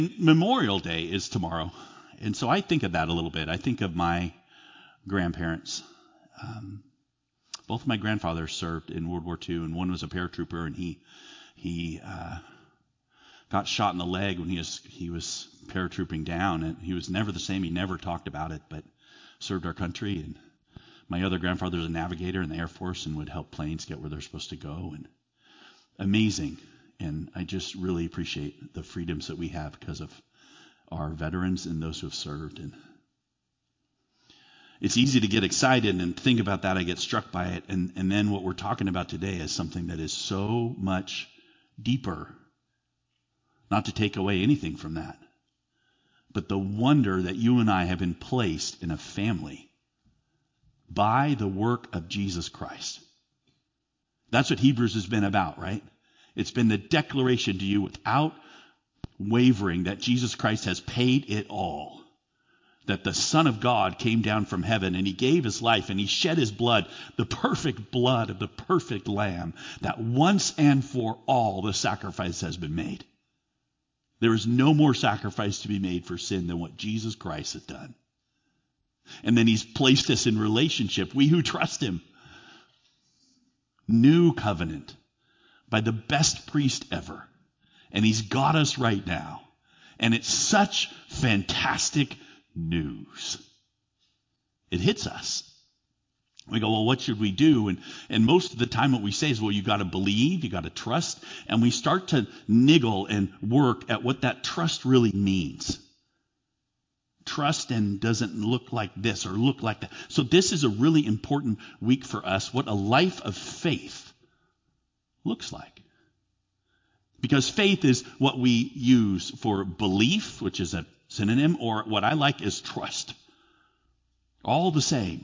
Memorial Day is tomorrow. And so I think of that a little bit. I think of my grandparents. Both of my grandfathers served in World War II, and one was a paratrooper, and he got shot in the leg when he was paratrooping down, and he was never the same. He never talked about it, but served our country. And my other grandfather was a navigator in the Air Force and would help planes get where they're supposed to go. And amazing. And I just really appreciate the freedoms that we have because of our veterans and those who have served. And it's easy to get excited and think about that. I get struck by it. And then what we're talking about today is something that is so much deeper. Not to take away anything from that, but the wonder that you and I have been placed in a family by the work of Jesus Christ. That's what Hebrews has been about, right? It's been the declaration to you without wavering that Jesus Christ has paid it all. That the Son of God came down from heaven and he gave his life and he shed his blood, the perfect blood of the perfect Lamb, that once and for all the sacrifice has been made. There is no more sacrifice to be made for sin than what Jesus Christ has done. And then he's placed us in relationship, we who trust him. New covenant by the best priest ever. And he's got us right now. And it's such fantastic news. It hits us. We go, well, what should we do? And most of the time what we say is, well, you got to believe, you got to trust. And we start to niggle and work at what that trust really means. Trust and doesn't look like this or look like that. So this is a really important week for us, what a life of faith looks like. Because faith is what we use for belief, which is a synonym, or what I like is trust. All the same.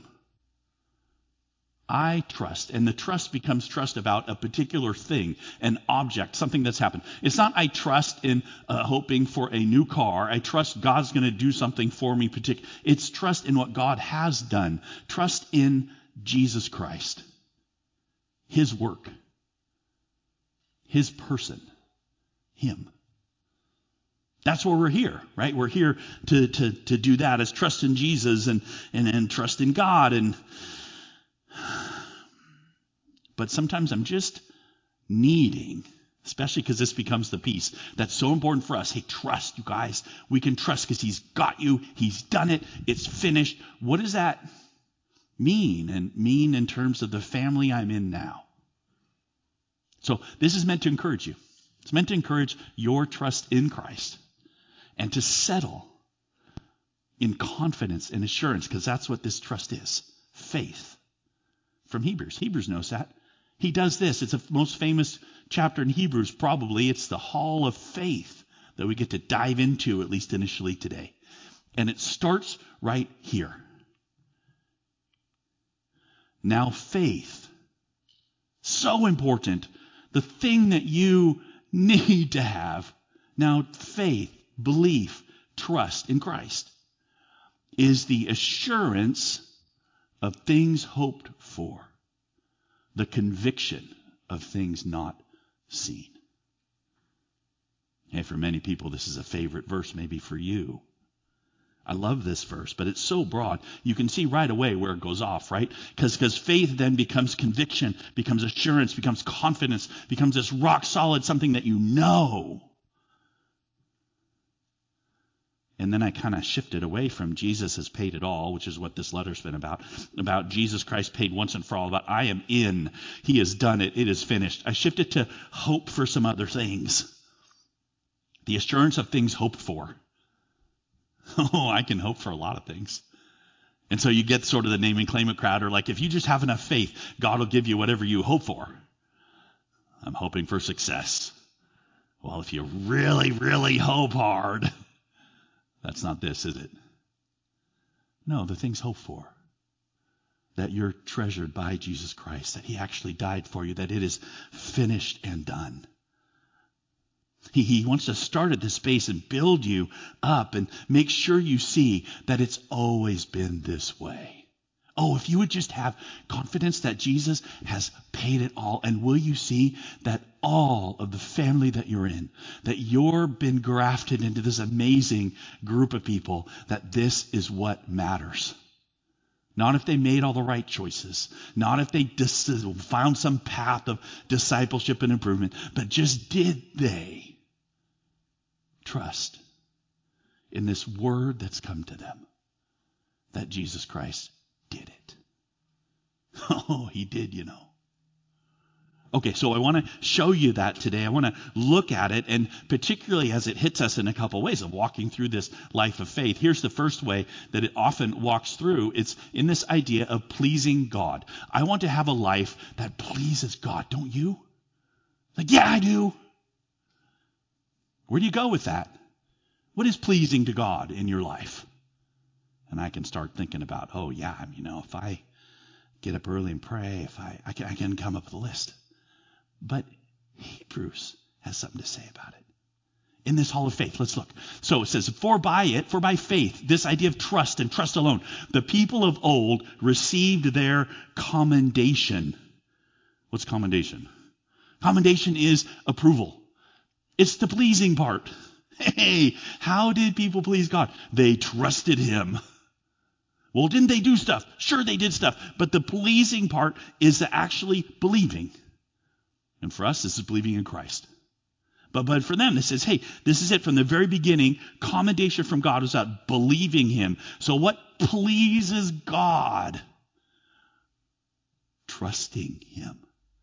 I trust, and the trust becomes trust about a particular thing, an object, something that's happened. It's not I trust in hoping for a new car. I trust God's going to do something for me particular. It's trust in what God has done. Trust in Jesus Christ. His work. His person. Him. That's where we're here, right? We're here to do that, as trust in Jesus and trust in God. But sometimes I'm just needing, especially because this becomes the piece that's so important for us. Hey, trust, you guys. We can trust because he's got you. He's done it. It's finished. What does that mean? And mean in terms of the family I'm in now. So this is meant to encourage you. It's meant to encourage your trust in Christ and to settle in confidence and assurance, because that's what this trust is. Faith. From Hebrews. Hebrews knows that. He does this. It's the most famous chapter in Hebrews, probably. It's the hall of faith that we get to dive into, at least initially today. And it starts right here. Now faith. So important. The thing that you need to have. Now faith, belief, trust in Christ is the assurance of things hoped for, the conviction of things not seen. Hey, for many people, this is a favorite verse, maybe for you. I love this verse, but it's so broad. You can see right away where it goes off, right? Because faith then becomes conviction, becomes assurance, becomes confidence, becomes this rock solid, something that you know. And then I kind of shifted away from Jesus has paid it all, which is what this letter's been about Jesus Christ paid once and for all, about I am in, he has done it, it is finished. I shifted to hope for some other things. The assurance of things hoped for. Oh, I can hope for a lot of things. And so you get sort of the name and claim it crowd, or like if you just have enough faith, God will give you whatever you hope for. I'm hoping for success. Well, if you really, really hope hard, that's not this, is it? No, the things hoped for. That you're treasured by Jesus Christ, that he actually died for you, that it is finished and done. He wants to start at this space and build you up and make sure you see that it's always been this way. Oh, if you would just have confidence that Jesus has paid it all, and will you see that all of the family that you're in, that you're been grafted into this amazing group of people, that this is what matters. Not if they made all the right choices, not if they found some path of discipleship and improvement, but just did they trust in this word that's come to them, that Jesus Christ did it. Oh, he did, you know. Okay, so I want to show you that today. I want to look at it, and particularly as it hits us in a couple ways of walking through this life of faith. Here's the first way that it often walks through. It's in this idea of pleasing God. I want to have a life that pleases God, don't you? Like, yeah, I do. Where do you go with that? What is pleasing to God in your life? And I can start thinking about, oh yeah, if I get up early and pray, if I can come up with a list. But Hebrews has something to say about it. In this hall of faith, let's look. So it says, for by faith, this idea of trust and trust alone, the people of old received their commendation. What's commendation? Commendation is approval. It's the pleasing part. Hey, how did people please God? They trusted him. Well, didn't they do stuff? Sure, they did stuff. But the pleasing part is the actually believing. And for us, this is believing in Christ. But for them, this says, hey, this is it from the very beginning. Commendation from God was about believing him. So what pleases God? Trusting him.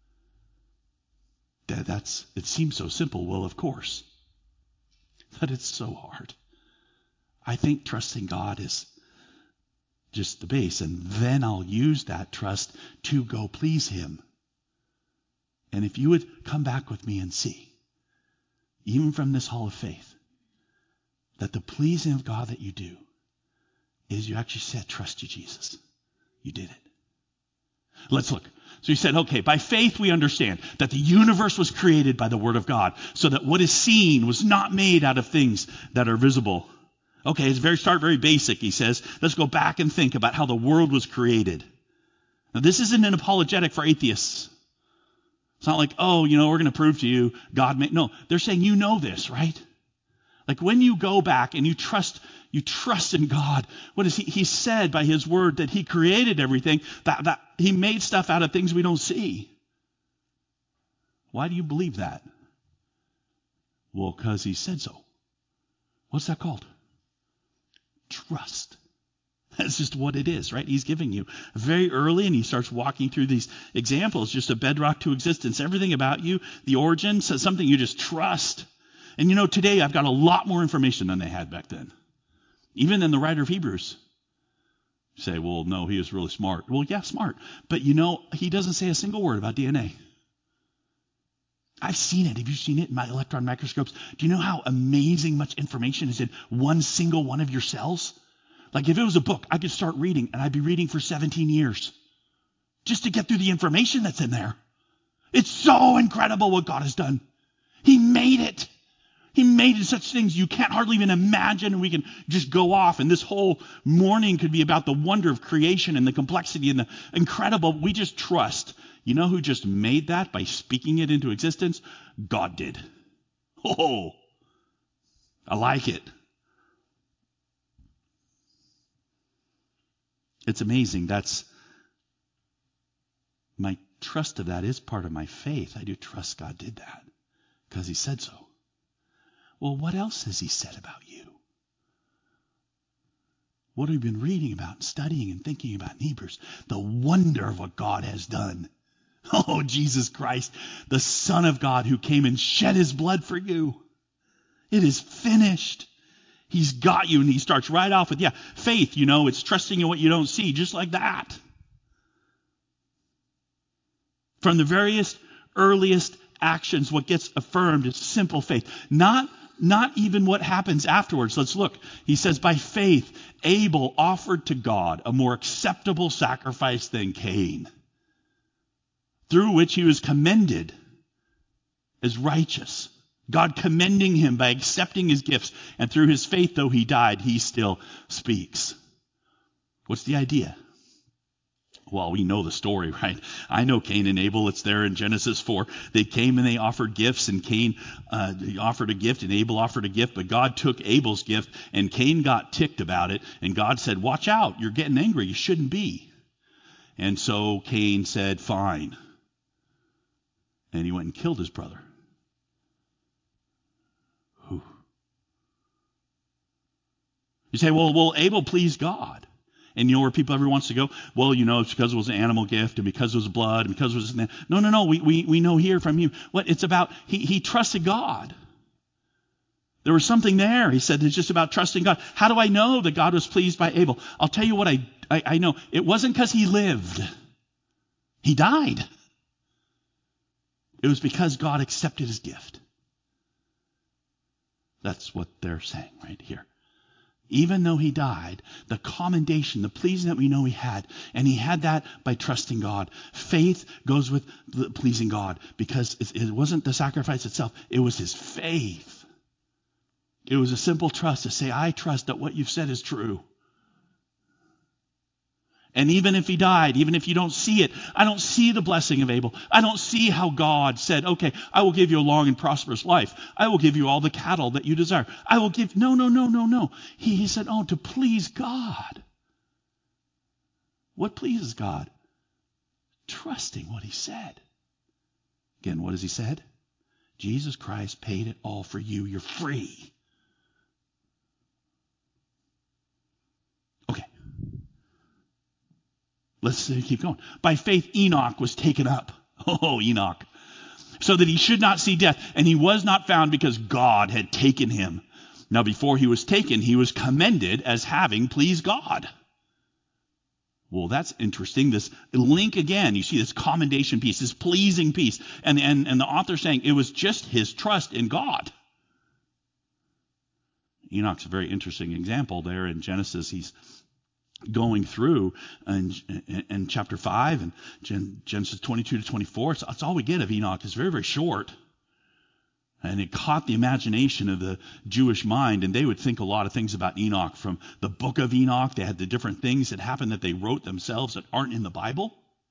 It seems so simple. Well, of course. But it's so hard. I think trusting God is just the base. And then I'll use that trust to go please him. And if you would come back with me and see, even from this hall of faith, that the pleasing of God that you do is you actually said, trust you, Jesus. You did it. Let's look. So he said, okay, by faith we understand that the universe was created by the word of God, so that what is seen was not made out of things that are visible. Okay, it's very basic, he says. Let's go back and think about how the world was created. Now, this isn't an apologetic for atheists. It's not like, we're going to prove to you God made. No, they're saying you know this, right? Like when you go back and you trust in God. What is he said by his word that he created everything, that he made stuff out of things we don't see. Why do you believe that? Well, because he said so. What's that called? Trust. That's just what it is, right? He's giving you very early, and he starts walking through these examples, just a bedrock to existence. Everything about you, the origin, says something you just trust. And today I've got a lot more information than they had back then. Even than the writer of Hebrews. You say, well, no, he was really smart. Well, yeah, smart. But he doesn't say a single word about DNA. I've seen it. Have you seen it in my electron microscopes? Do you know how amazing much information is in one single one of your cells? Like if it was a book, I could start reading, and I'd be reading for 17 years just to get through the information that's in there. It's so incredible what God has done. He made it. He made such things you can't hardly even imagine, and we can just go off. And this whole morning could be about the wonder of creation and the complexity and the incredible. We just trust. You know who just made that by speaking it into existence? God did. Oh, I like it. It's amazing. That's my trust of that is part of my faith. I do trust God did that because he said so. Well, what else has he said about you? What have we been reading about, studying, and thinking about in Hebrews? The wonder of what God has done. Oh, Jesus Christ, the Son of God who came and shed his blood for you. It is finished. He's got you, and he starts right off with, faith, it's trusting in what you don't see, just like that. From the various earliest actions, what gets affirmed is simple faith. Not even what happens afterwards. Let's look. He says, by faith, Abel offered to God a more acceptable sacrifice than Cain, through which he was commended as righteous. God commending him by accepting his gifts. And through his faith, though he died, he still speaks. What's the idea? Well, we know the story, right? I know Cain and Abel. It's there in Genesis 4. They came and they offered gifts, and Cain offered a gift, and Abel offered a gift, but God took Abel's gift, and Cain got ticked about it, and God said, watch out, you're getting angry, you shouldn't be. And so Cain said, fine. And he went and killed his brother. Whew. You say, well, Abel pleased God. And you know where people everyone wants to go? Well, it's because it was an animal gift, and because it was blood, and because it was... No. We know here from you. What it's about, he trusted God. There was something there. He said it's just about trusting God. How do I know that God was pleased by Abel? I'll tell you what I know. It wasn't because he lived. He died. It was because God accepted his gift. That's what they're saying right here. Even though he died, the commendation, the pleasing that we know he had, and he had that by trusting God. Faith goes with pleasing God because it wasn't the sacrifice itself. It was his faith. It was a simple trust to say, I trust that what you've said is true. And even if he died, even if you don't see it, I don't see the blessing of Abel. I don't see how God said, okay, I will give you a long and prosperous life. I will give you all the cattle that you desire. I will give, no. He said, to please God. What pleases God? Trusting what he said. Again, what has he said? Jesus Christ paid it all for you. You're free. Okay. Let's keep going. By faith, Enoch was taken up. Oh, Enoch. So that he should not see death. And he was not found because God had taken him. Now, before he was taken, he was commended as having pleased God. Well, that's interesting. This link again, you see this commendation piece, this pleasing piece. And the author saying it was just his trust in God. Enoch's a very interesting example there in Genesis. He's going through in chapter 5 and Genesis 22 to 24. It's all we get of Enoch. It's very, very short. And it caught the imagination of the Jewish mind, and they would think a lot of things about Enoch from the book of Enoch. They had the different things that happened that they wrote themselves that aren't in the Bible.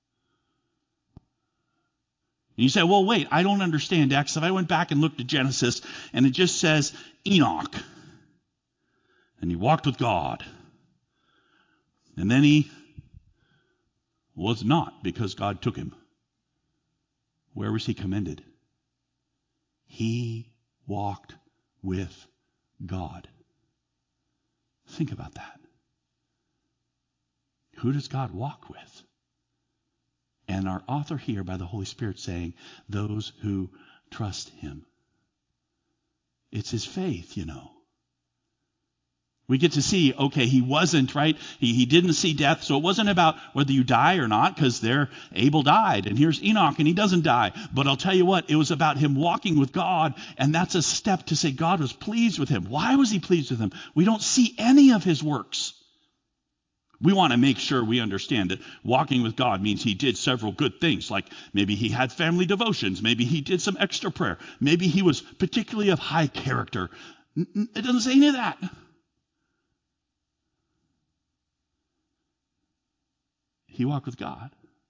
And you say, well, wait, I don't understand, X. If I went back and looked at Genesis, and it just says Enoch, and he walked with God. And then he was not because God took him. Where was he commended? He walked with God. Think about that. Who does God walk with? And our author here by the Holy Spirit saying, those who trust him. It's his faith, We get to see, okay, he wasn't, right? He didn't see death, so it wasn't about whether you die or not, because there Abel died, and here's Enoch, and he doesn't die. But I'll tell you what, it was about him walking with God, and that's a step to say God was pleased with him. Why was he pleased with him? We don't see any of his works. We want to make sure we understand that walking with God means he did several good things, like maybe he had family devotions, maybe he did some extra prayer, maybe he was particularly of high character. It doesn't say any of that. He walked with God.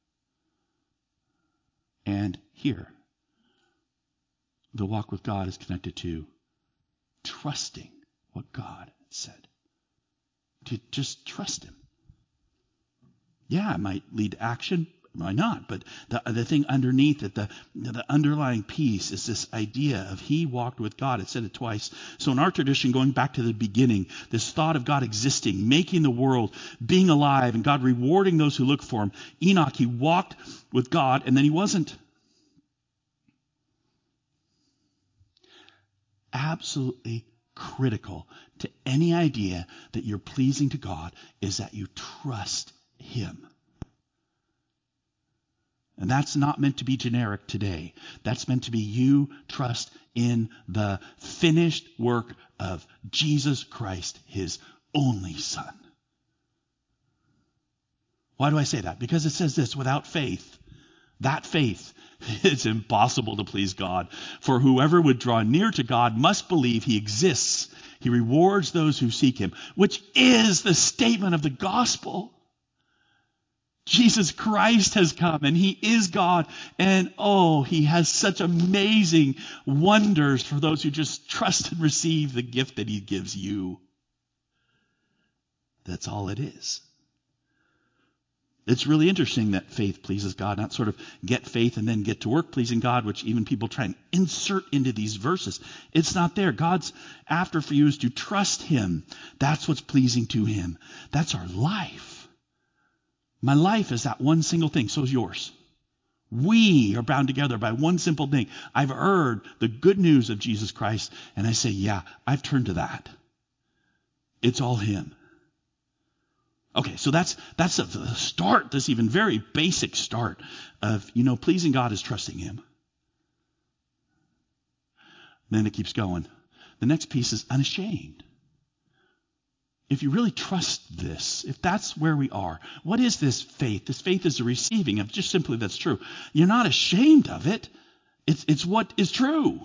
And here, the walk with God is connected to trusting what God said. To just trust him. Yeah, it might lead to action. Why not? But the thing underneath it, the underlying piece is this idea of he walked with God. It said it twice. So in our tradition, going back to the beginning, this thought of God existing, making the world, being alive, and God rewarding those who look for him. Enoch, he walked with God, and then he wasn't. Absolutely critical to any idea that you're pleasing to God is that you trust him. And that's not meant to be generic today. That's meant to be you trust in the finished work of Jesus Christ, his only Son. Why do I say that? Because it says this, without faith, that faith, it's impossible to please God. For whoever would draw near to God must believe he exists. He rewards those who seek him, which is the statement of the gospel. Jesus Christ has come, and he is God. And oh, he has such amazing wonders for those who just trust and receive the gift that he gives you. That's all it is. It's really interesting that faith pleases God, not sort of get faith and then get to work pleasing God, which even people try and insert into these verses. It's not there. God's after for you is to trust him. That's what's pleasing to him. That's our life. My life is that one single thing. So is yours. We are bound together by one simple thing. I've heard the good news of Jesus Christ, and I say, yeah, I've turned to that. It's all him. Okay, so that's the start, this even very basic start of, pleasing God is trusting him. Then it keeps going. The next piece is unashamed. If you really trust this, if that's where we are, what is this faith? This faith is the receiving of just simply that's true. You're not ashamed of it. It's what is true.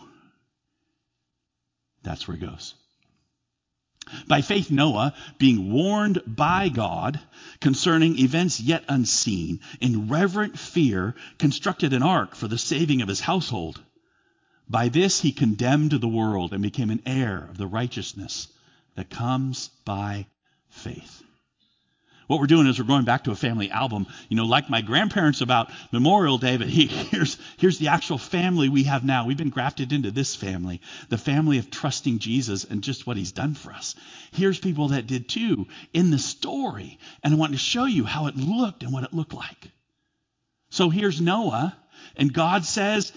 That's where it goes. By faith, Noah, being warned by God concerning events yet unseen, in reverent fear, constructed an ark for the saving of his household. By this he condemned the world and became an heir of the righteousness that comes by faith. What we're doing is we're going back to a family album, like my grandparents about Memorial Day, but here's the actual family we have now. We've been grafted into this family, the family of trusting Jesus and just what he's done for us. Here's people that did too in the story, and I want to show you how it looked and what it looked like. So here's Noah, and God says,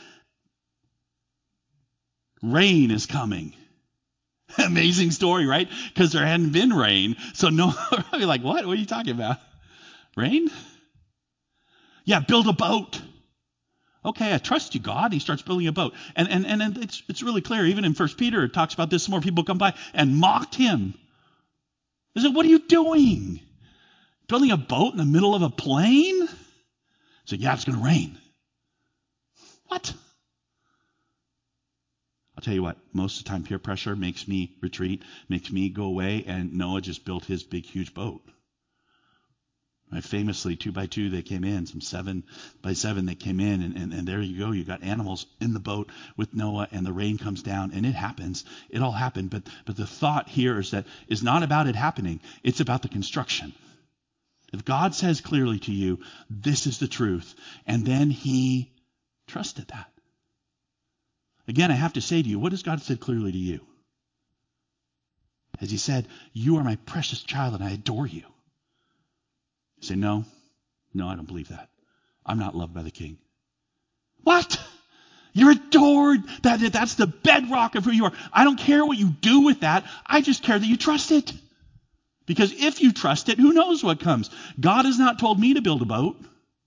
rain is coming. Amazing story, right? Because there hadn't been rain. So Noah, you're like, what? What are you talking about? Rain? Yeah, build a boat. Okay, I trust you, God. He starts building a boat. And it's really clear. Even in 1 Peter, it talks about this. More people come by and mocked him. They said, what are you doing? Building a boat in the middle of a plain? So yeah, it's going to rain. What? I'll tell you what, most of the time peer pressure makes me retreat, makes me go away, and Noah just built his big, huge boat. Right? Famously, 2 by 2 they came in, some 7 by 7 they came in, and there you go, you got animals in the boat with Noah, and the rain comes down, and it happens. It all happened, but the thought here is not about it happening, it's about the construction. If God says clearly to you, this is the truth, and then he trusted that. Again, I have to say to you, what has God said clearly to you? Has he said, you are my precious child and I adore you? You say, no, I don't believe that. I'm not loved by the king. What? You're adored. That's the bedrock of who you are. I don't care what you do with that. I just care that you trust it. Because if you trust it, who knows what comes? God has not told me to build a boat.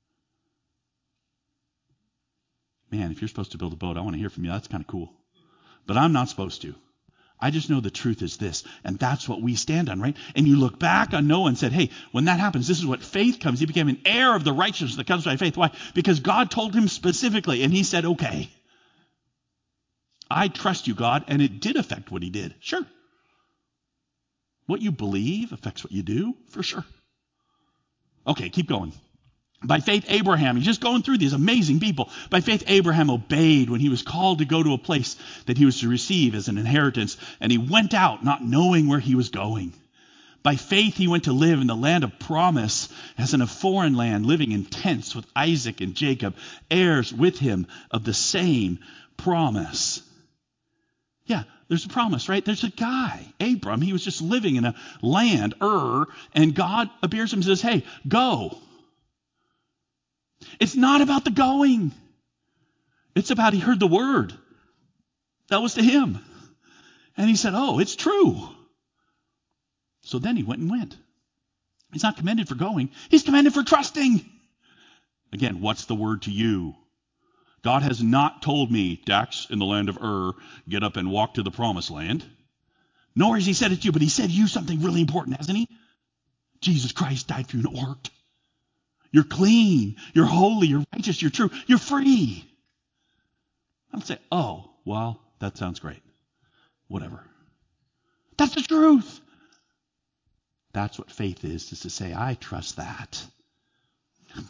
Man, if you're supposed to build a boat, I want to hear from you. That's kind of cool. But I'm not supposed to. I just know the truth is this, and that's what we stand on, right? And you look back on Noah and said, hey, when that happens, this is what faith comes. He became an heir of the righteousness that comes by faith. Why? Because God told him specifically, and he said, okay, I trust you, God, and it did affect what he did. Sure. What you believe affects what you do, for sure. Okay, keep going. By faith, Abraham, he's just going through these amazing people. By faith, Abraham obeyed when he was called to go to a place that he was to receive as an inheritance, and he went out not knowing where he was going. By faith, he went to live in the land of promise as in a foreign land, living in tents with Isaac and Jacob, heirs with him of the same promise. Yeah, there's a promise, right? There's a guy, Abram, he was just living in a land, and God appears to him and says, hey, go. It's not about the going. It's about he heard the word. That was to him. And he said, oh, it's true. So then he went. He's not commended for going. He's commended for trusting. Again, what's the word to you? God has not told me, Dax, in the land of get up and walk to the promised land. Nor has he said it to you, but he said to you something really important, hasn't he? Jesus Christ died for you and it worked. You're clean. You're holy. You're righteous. You're true. You're free. I don't say, oh, well, that sounds great. Whatever. That's the truth. That's what faith is to say, I trust that.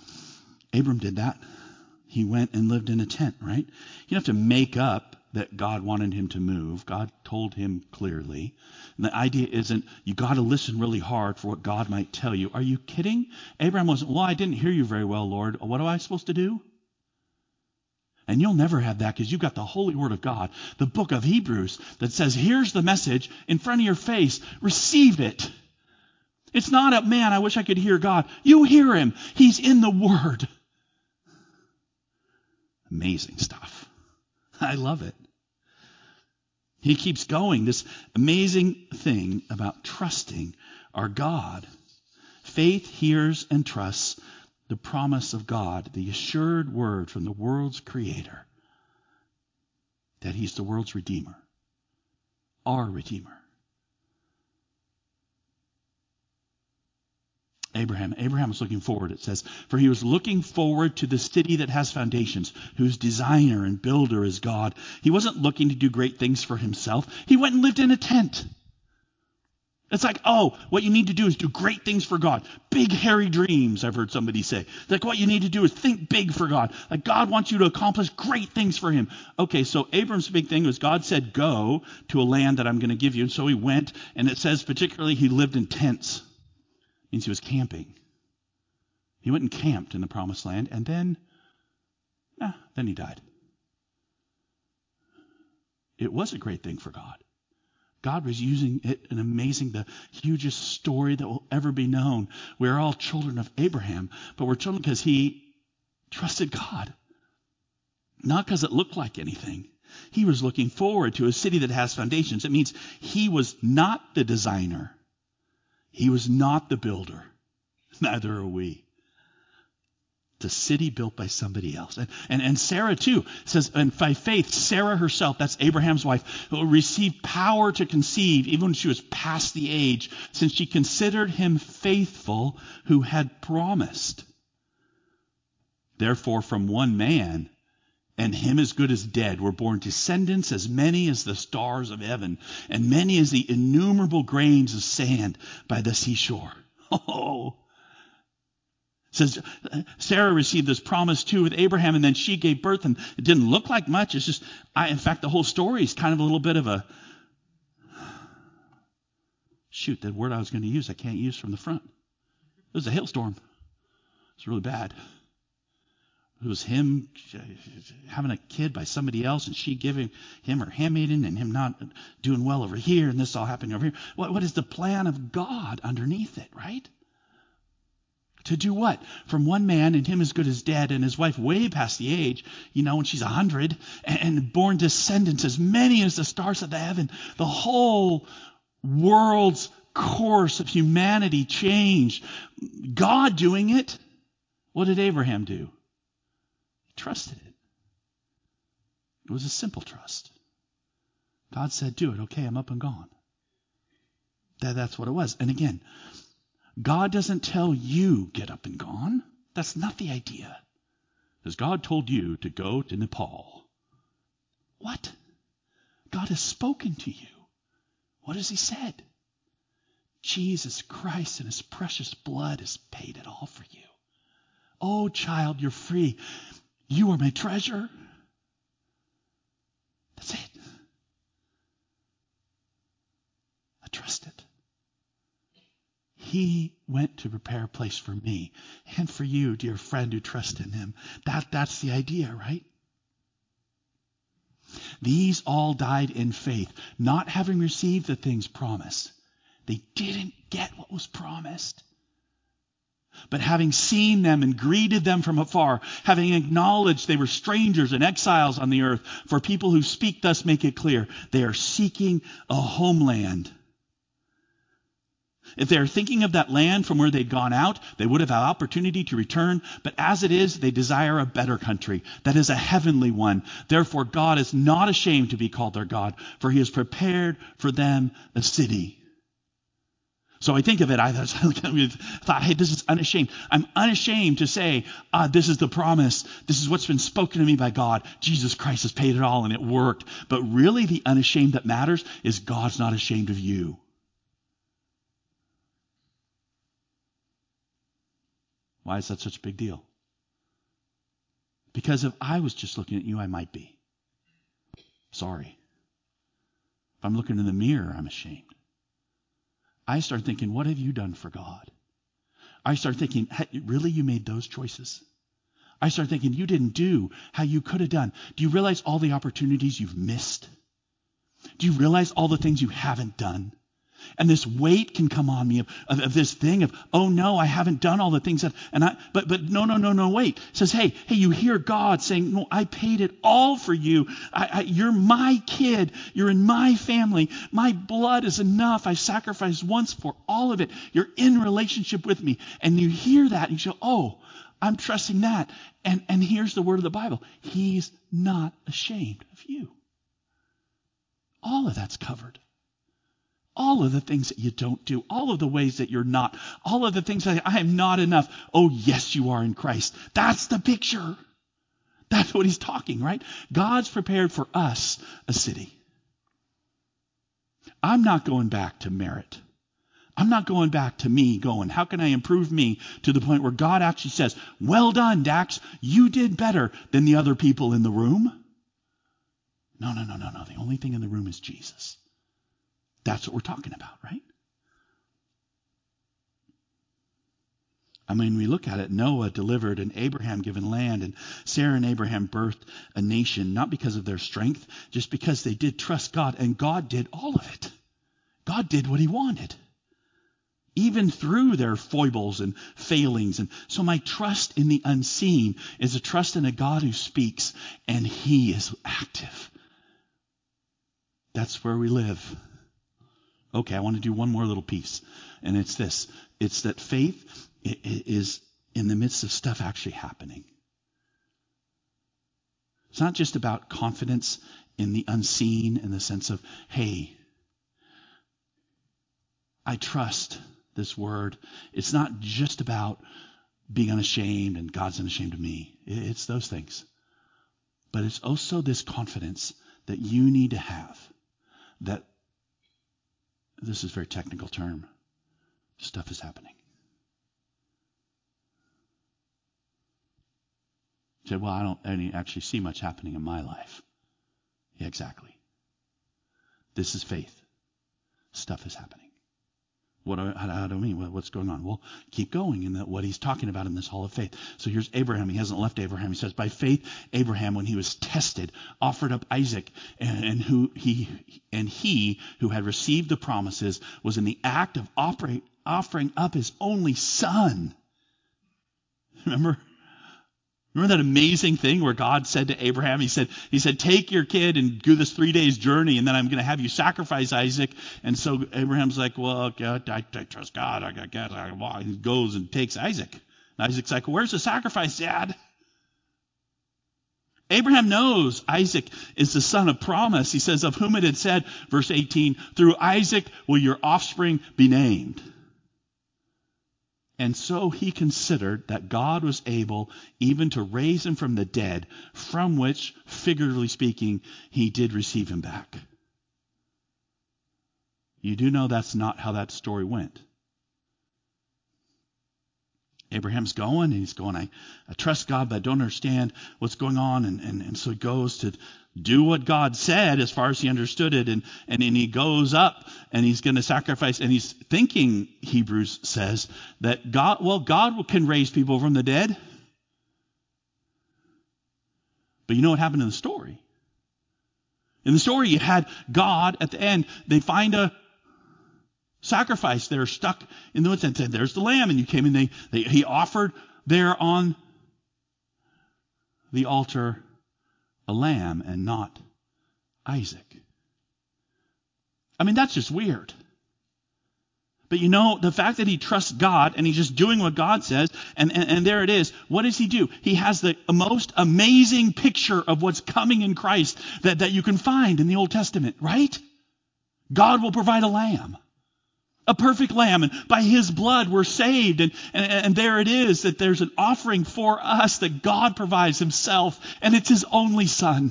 Abram did that. He went and lived in a tent, right? You don't have to make up that God wanted him to move. God told him clearly. And the idea isn't you got to listen really hard for what God might tell you. Are you kidding? Abraham wasn't, well, I didn't hear you very well, Lord. What am I supposed to do? And you'll never have that because you've got the Holy Word of God, the book of Hebrews that says, here's the message in front of your face. Receive it. It's not a, man, I wish I could hear God. You hear him. He's in the Word. Amazing stuff. I love it. He keeps going. This amazing thing about trusting our God. Faith hears and trusts the promise of God, the assured word from the world's creator, that he's the world's redeemer, our redeemer. Abraham was looking forward, it says, for he was looking forward to the city that has foundations, whose designer and builder is God. He wasn't looking to do great things for himself. He went and lived in a tent. It's like, oh, what you need to do is do great things for God. Big, hairy dreams, I've heard somebody say. Like, what you need to do is think big for God. Like, God wants you to accomplish great things for him. Okay, so Abram's big thing was God said, go to a land that I'm going to give you. And so he went, and it says particularly he lived in tents. Means he was camping. He went and camped in the promised land, and then he died. It was a great thing for God. God was using it and amazing, the hugest story that will ever be known. We're all children of Abraham, but we're children because he trusted God. Not because it looked like anything. He was looking forward to a city that has foundations. It means he was not the designer. He was not the builder. Neither are we. It's a city built by somebody else. And Sarah too says, and by faith, Sarah herself, that's Abraham's wife, received power to conceive even when she was past the age, since she considered him faithful who had promised. Therefore, from one man, and him as good as dead, were born descendants as many as the stars of heaven, and many as the innumerable grains of sand by the seashore. Oh. It says Sarah received this promise too with Abraham, and then she gave birth, and it didn't look like much. It's just, in fact, the whole story is kind of a little bit of a, shoot, that word I was going to use I can't use from the front. It was a hailstorm. It's really bad. It was him having a kid by somebody else, and she giving him her handmaiden, and him not doing well over here, and this all happening over here. What is the plan of God underneath it, right? To do what? From one man, and him as good as dead, and his wife way past the age, when she's 100, and born descendants as many as the stars of the heaven. The whole world's course of humanity changed. God doing it. What did Abraham do? Trusted it. It was a simple trust. God said, do it. Okay, I'm up and gone. That's what it was. And again, God doesn't tell you get up and gone. That's not the idea. Because God told you to go to Nepal. What? God has spoken to you. What has he said? Jesus Christ and his precious blood has paid it all for you. Oh, child, you're free. You are my treasure. That's it. I trust it. He went to prepare a place for me and for you, dear friend who trust in him. That's the idea, right? These all died in faith, not having received the things promised. They didn't get what was promised. But having seen them and greeted them from afar, having acknowledged they were strangers and exiles on the earth, for people who speak thus make it clear, they are seeking a homeland. If they are thinking of that land from where they'd gone out, they would have had opportunity to return. But as it is, they desire a better country, that is a heavenly one. Therefore, God is not ashamed to be called their God, for he has prepared for them a city. So I think of it, I thought, hey, this is unashamed. I'm unashamed to say, this is the promise. This is what's been spoken to me by God. Jesus Christ has paid it all and it worked. But really the unashamed that matters is God's not ashamed of you. Why is that such a big deal? Because if I was just looking at you, I might be. Sorry. If I'm looking in the mirror, I'm ashamed. I start thinking, what have you done for God? I start thinking, hey, really, you made those choices? I start thinking, you didn't do how you could have done. Do you realize all the opportunities you've missed? Do you realize all the things you haven't done? And this weight can come on me of this thing of, oh no, I haven't done all the things that, but no, wait. It says, hey, you hear God saying, no, I paid it all for you. You're my kid. You're in my family. My blood is enough. I sacrificed once for all of it. You're in relationship with me. And you hear that and you go, oh, I'm trusting that. And here's the word of the Bible. He's not ashamed of you. All of that's covered. All of the things that you don't do, all of the ways that you're not, all of the things that I am not enough. Oh, yes, you are in Christ. That's the picture. That's what he's talking, right? God's prepared for us a city. I'm not going back to merit. I'm not going back to me going, how can I improve me to the point where God actually says, well done, Dax, you did better than the other people in the room. No. The only thing in the room is Jesus. That's what we're talking about, right? I mean, we look at it, Noah delivered and Abraham given land, and Sarah and Abraham birthed a nation, not because of their strength, just because they did trust God, and God did all of it. God did what he wanted, even through their foibles and failings. And so my trust in the unseen is a trust in a God who speaks, and he is active. That's where we live. Okay, I want to do one more little piece, and it's this. It's that faith is in the midst of stuff actually happening. It's not just about confidence in the unseen in the sense of, hey, I trust this word. It's not just about being unashamed and God's unashamed of me. It's those things. But it's also this confidence that you need to have that, this is a very technical term, stuff is happening. You say, well, I don't actually see much happening in my life. Yeah, exactly. This is faith. Stuff is happening. How do I mean? What's going on? Well, keep going in what he's talking about in this hall of faith. So here's Abraham. He hasn't left Abraham. He says, by faith, Abraham, when he was tested, offered up Isaac, and he who had received the promises was in the act of offering up his only son. Remember that amazing thing where God said to Abraham, he said, take your kid and do this 3 days journey, and then I'm going to have you sacrifice Isaac. And so Abraham's like, well, God, I trust God. I guess he goes and takes Isaac. And Isaac's like, where's the sacrifice, Dad? Abraham knows Isaac is the son of promise. He says, of whom it had said, verse 18, through Isaac will your offspring be named. And so he considered that God was able even to raise him from the dead, from which, figuratively speaking, he did receive him back. You do know that's not how that story went. Abraham's going, and he's going, I trust God, but I don't understand what's going on. And so he goes to do what God said as far as he understood it. And then he goes up and he's going to sacrifice. And he's thinking, Hebrews says, that God can raise people from the dead. But you know what happened in the story? In the story, you had God at the end. They find a sacrifice. They're stuck in the woods, and said, there's the lamb. And you came and he offered there on the altar a lamb and not Isaac. I mean, that's just weird. But you know, the fact that he trusts God and he's just doing what God says, and there it is. What does he do? He has the most amazing picture of what's coming in Christ that you can find in the Old Testament, right? God will provide a lamb. A perfect lamb, and by his blood we're saved, and there it is, that there's an offering for us that God provides himself, and it's his only son.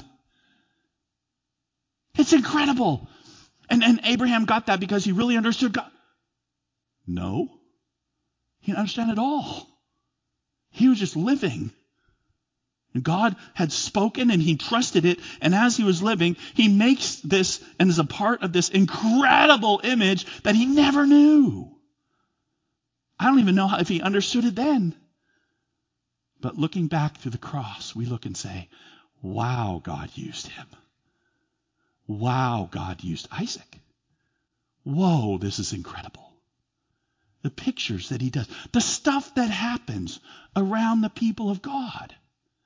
It's incredible. And Abraham got that because he really understood God. No, he didn't understand at all. He was just living God had spoken and he trusted it. And as he was living, he makes this and is a part of this incredible image that he never knew. I don't even know if he understood it then. But looking back through the cross, we look and say, wow, God used him. Wow, God used Isaac. Whoa, this is incredible. The pictures that he does, the stuff that happens around the people of God.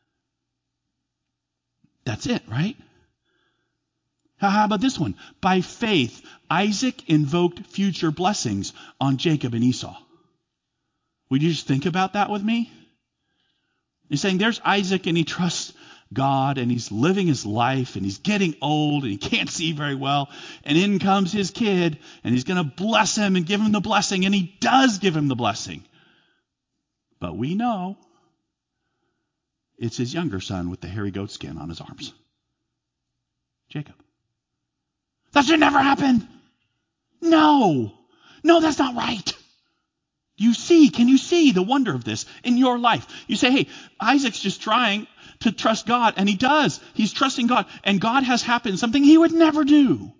That's it, right? How about this one? By faith, Isaac invoked future blessings on Jacob and Esau. Would you just think about that with me? He's saying there's Isaac and he trusts God and he's living his life and he's getting old and he can't see very well. And in comes his kid and he's going to bless him and give him the blessing, and he does give him the blessing. But we know it's his younger son with the hairy goat skin on his arms. Jacob. That should never happen. No, that's not right. Can you see the wonder of this in your life? You say, hey, Isaac's just trying to trust God, and he does. He's trusting God, and God has happened something he would never do.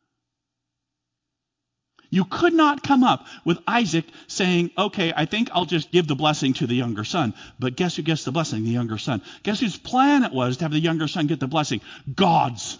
You could not come up with Isaac saying, okay, I think I'll just give the blessing to the younger son. But guess who gets the blessing? The younger son. Guess whose plan it was to have the younger son get the blessing? God's.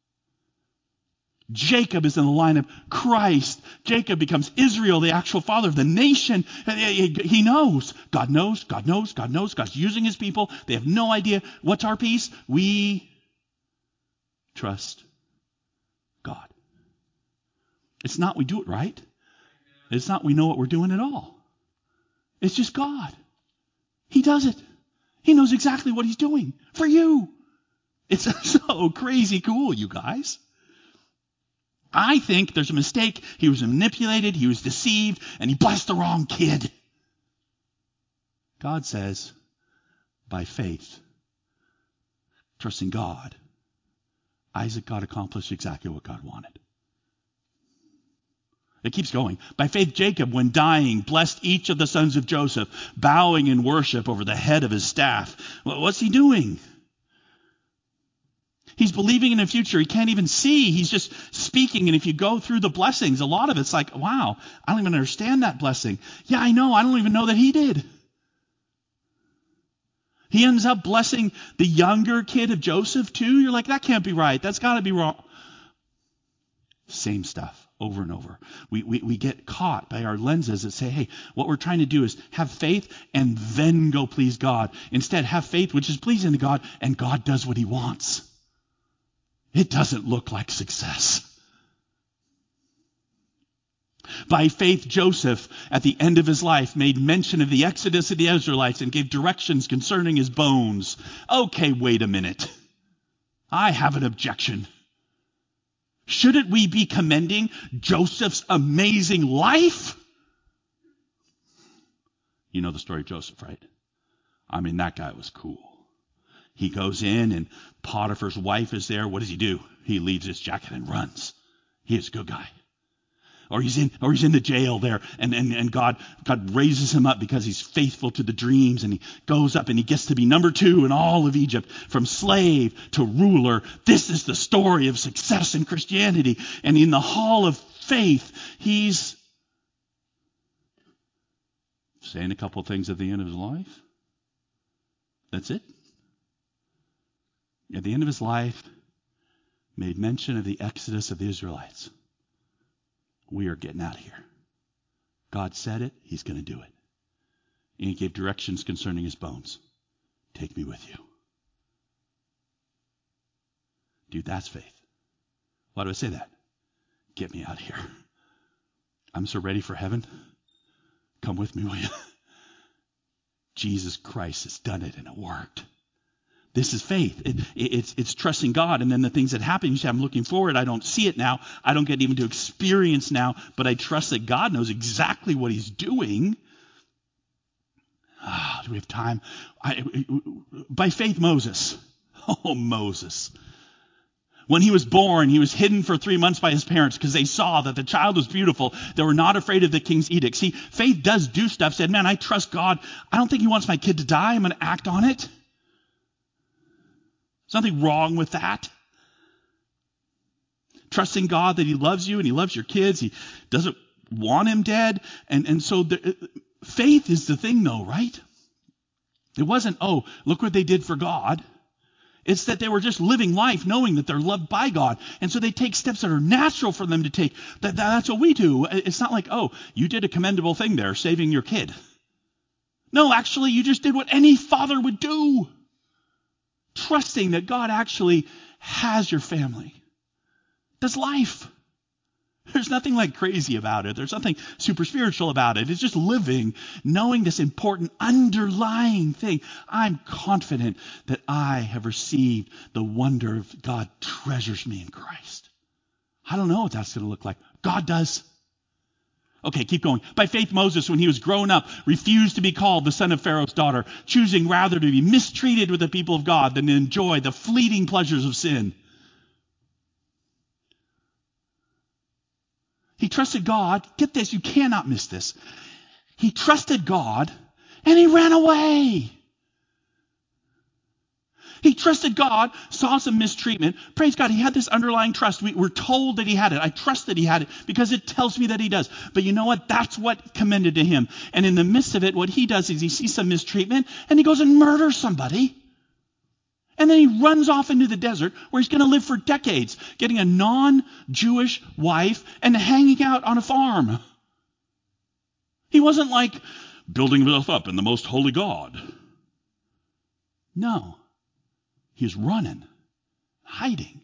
Jacob is in the line of Christ. Jacob becomes Israel, the actual father of the nation. He knows. God knows. God knows. God knows. God's using his people. They have no idea. What's our peace? We trust God. It's not we do it right. It's not we know what we're doing at all. It's just God. He does it. He knows exactly what he's doing for you. It's so crazy cool, you guys. I think there's a mistake. He was manipulated, he was deceived, and he blessed the wrong kid. God says, by faith, trusting God, Isaac got accomplished exactly what God wanted. It keeps going. By faith, Jacob, when dying, blessed each of the sons of Joseph, bowing in worship over the head of his staff. What's he doing? He's believing in the future. He can't even see. He's just speaking. And if you go through the blessings, a lot of it's like, wow, I don't even understand that blessing. Yeah, I know. I don't even know that he did. He ends up blessing the younger kid of Joseph too. You're like, that can't be right. That's got to be wrong. Same stuff over and over. We get caught by our lenses that say, hey, what we're trying to do is have faith and then go please God. Instead, have faith, which is pleasing to God, and God does what he wants. It doesn't look like success. By faith, Joseph, at the end of his life, made mention of the exodus of the Israelites and gave directions concerning his bones. Okay, wait a minute. I have an objection. Shouldn't we be commending Joseph's amazing life? You know the story of Joseph, right? I mean, that guy was cool. He goes in and Potiphar's wife is there. What does he do? He leaves his jacket and runs. He is a good guy. Or he's in the jail there, and God raises him up because he's faithful to the dreams, and he goes up and he gets to be number 2 in all of Egypt, from slave to ruler. This is the story of success in Christianity. And in the hall of faith, he's saying a couple things at the end of his life. That's it. At the end of his life, made mention of the exodus of the Israelites. We are getting out of here. God said it, he's going to do it. And he gave directions concerning his bones. Take me with you. Dude, that's faith. Why do I say that? Get me out of here. I'm so ready for heaven. Come with me, will you? Jesus Christ has done it and it worked. This is faith. It's trusting God. And then the things that happen, you say, I'm looking forward. I don't see it now. I don't get even to experience now. But I trust that God knows exactly what he's doing. Do we have time? By faith, Moses. Oh, Moses. When he was born, he was hidden for 3 months by his parents because they saw that the child was beautiful. They were not afraid of the king's edict. See, faith does do stuff. Said, man, I trust God. I don't think he wants my kid to die. I'm going to act on it. There's nothing wrong with that. Trusting God that he loves you and he loves your kids. He doesn't want him dead. And so faith is the thing though, right? It wasn't, oh, look what they did for God. It's that they were just living life knowing that they're loved by God. And so they take steps that are natural for them to take. That's what we do. It's not like, oh, you did a commendable thing there, saving your kid. No, actually, you just did what any father would do. Trusting that God actually has your family. That's life. There's nothing like crazy about it. There's nothing super spiritual about it. It's just living, knowing this important underlying thing. I'm confident that I have received the wonder of God treasures me in Christ. I don't know what that's going to look like. God does. Okay, keep going. By faith, Moses, when he was grown up, refused to be called the son of Pharaoh's daughter, choosing rather to be mistreated with the people of God than to enjoy the fleeting pleasures of sin. He trusted God. Get this, you cannot miss this. He trusted God and he ran away. He trusted God, saw some mistreatment. Praise God, he had this underlying trust. We're told that he had it. I trust that he had it because it tells me that he does. But you know what? That's what commended to him. And in the midst of it, what he does is he sees some mistreatment and he goes and murders somebody. And then he runs off into the desert where he's going to live for decades, getting a non-Jewish wife and hanging out on a farm. He wasn't like building himself up in the most holy God. No. He was running, hiding.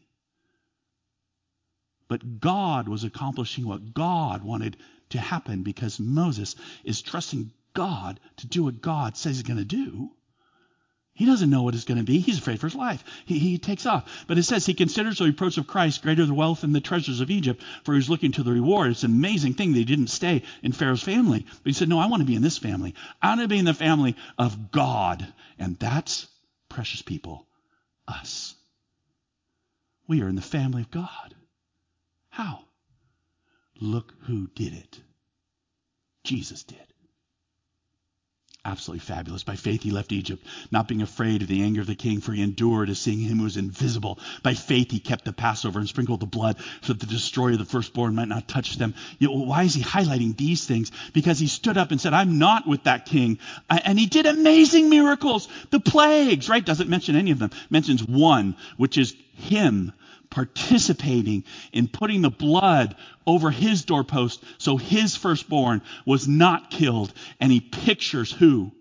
But God was accomplishing what God wanted to happen because Moses is trusting God to do what God says he's going to do. He doesn't know what it's going to be. He's afraid for his life. He takes off. But it says he considers the reproach of Christ greater the wealth than the treasures of Egypt, for he was looking to the reward. It's an amazing thing that he didn't stay in Pharaoh's family. But he said, no, I want to be in this family. I want to be in the family of God. And that's, precious people, us. We are in the family of God. How? Look who did it. Jesus did. Absolutely fabulous. By faith he left Egypt, not being afraid of the anger of the king, for he endured as seeing him who was invisible. By faith he kept the Passover and sprinkled the blood so that the destroyer of the firstborn might not touch them. Why is he highlighting these things? Because he stood up and said, I'm not with that king. And he did amazing miracles. The plagues, right? Doesn't mention any of them. Mentions one, which is him participating in putting the blood over his doorpost so his firstborn was not killed. And he pictures who?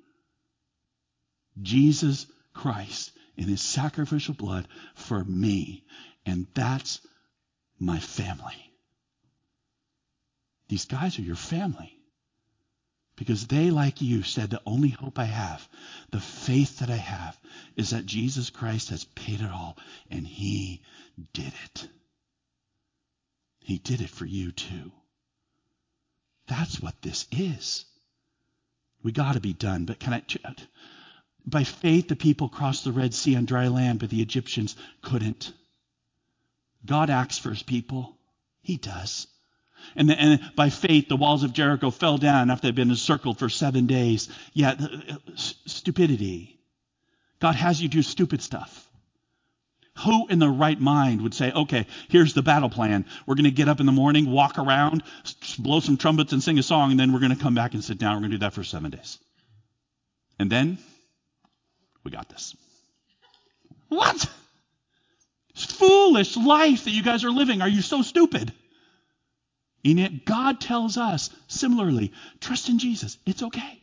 Jesus Christ in his sacrificial blood for me. And that's my family. These guys are your family. Because they, like you, said the only hope I have, the faith that I have, is that Jesus Christ has paid it all. And he did it. He did it for you too. That's what this is. We got to be done. But by faith, the people crossed the Red Sea on dry land, but the Egyptians couldn't. God acts for his people. He does. And by faith, the walls of Jericho fell down after they'd been encircled for 7 days. Yeah, stupidity. God has you do stupid stuff. Who in the right mind would say, okay, here's the battle plan. We're going to get up in the morning, walk around, blow some trumpets and sing a song, and then we're going to come back and sit down. We're going to do that for 7 days. And then, we got this. What? It's foolish life that you guys are living. Are you so stupid? And yet God tells us, similarly, trust in Jesus. It's okay.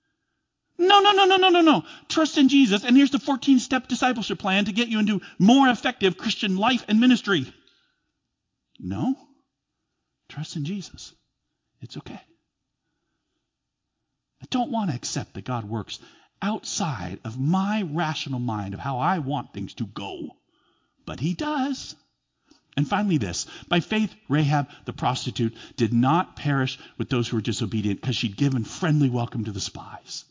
No. Trust in Jesus. And here's the 14-step discipleship plan to get you into more effective Christian life and ministry. No. Trust in Jesus. It's okay. I don't want to accept that God works outside of my rational mind of how I want things to go. But he does. And finally this, by faith, Rahab, the prostitute, did not perish with those who were disobedient because she'd given friendly welcome to the spies.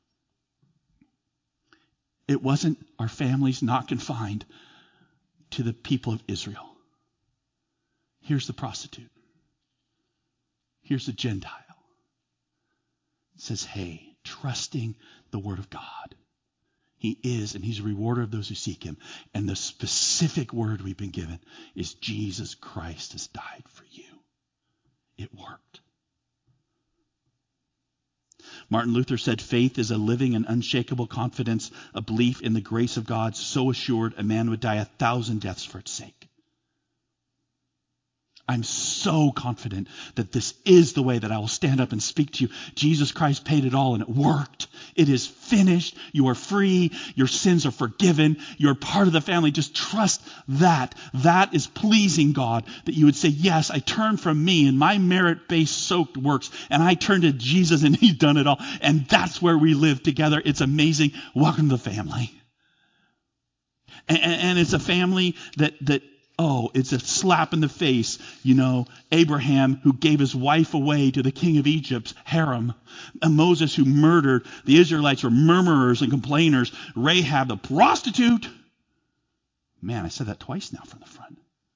It wasn't our families not confined to the people of Israel. Here's the prostitute. Here's the Gentile. It says, hey, trusting the word of God. He is, and he's a rewarder of those who seek him. And the specific word we've been given is Jesus Christ has died for you. It worked. Martin Luther said, faith is a living and unshakable confidence, a belief in the grace of God so assured a man would die 1,000 deaths for its sake. I'm so confident that this is the way that I will stand up and speak to you. Jesus Christ paid it all and it worked. It is finished. You are free. Your sins are forgiven. You're part of the family. Just trust that. That is pleasing God, that you would say, yes, I turn from me and my merit-based soaked works and I turn to Jesus and he's done it all. And that's where we live together. It's amazing. Welcome to the family. And it's a family that it's a slap in the face. Abraham, who gave his wife away to the king of Egypt's harem. And Moses, who murdered the Israelites, were murmurers and complainers. Rahab, the prostitute. Man, I said that twice now from the front.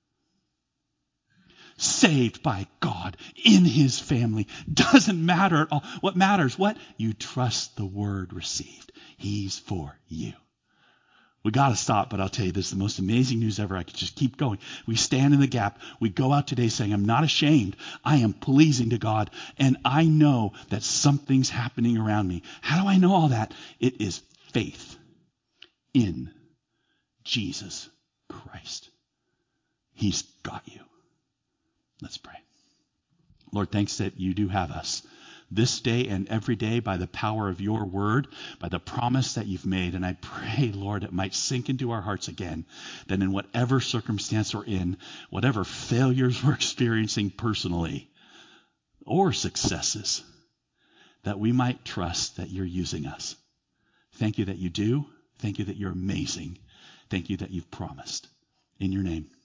Saved by God in his family. Doesn't matter at all. What matters? What? You trust the word received. He's for you. We got to stop, but I'll tell you, this is the most amazing news ever. I could just keep going. We stand in the gap. We go out today saying, I'm not ashamed. I am pleasing to God, and I know that something's happening around me. How do I know all that? It is faith in Jesus Christ. He's got you. Let's pray. Lord, thanks that you do have us this day and every day by the power of your word, by the promise that you've made. And I pray, Lord, it might sink into our hearts again, that in whatever circumstance we're in, whatever failures we're experiencing personally or successes, that we might trust that you're using us. Thank you that you do. Thank you that you're amazing. Thank you that you've promised. In your name.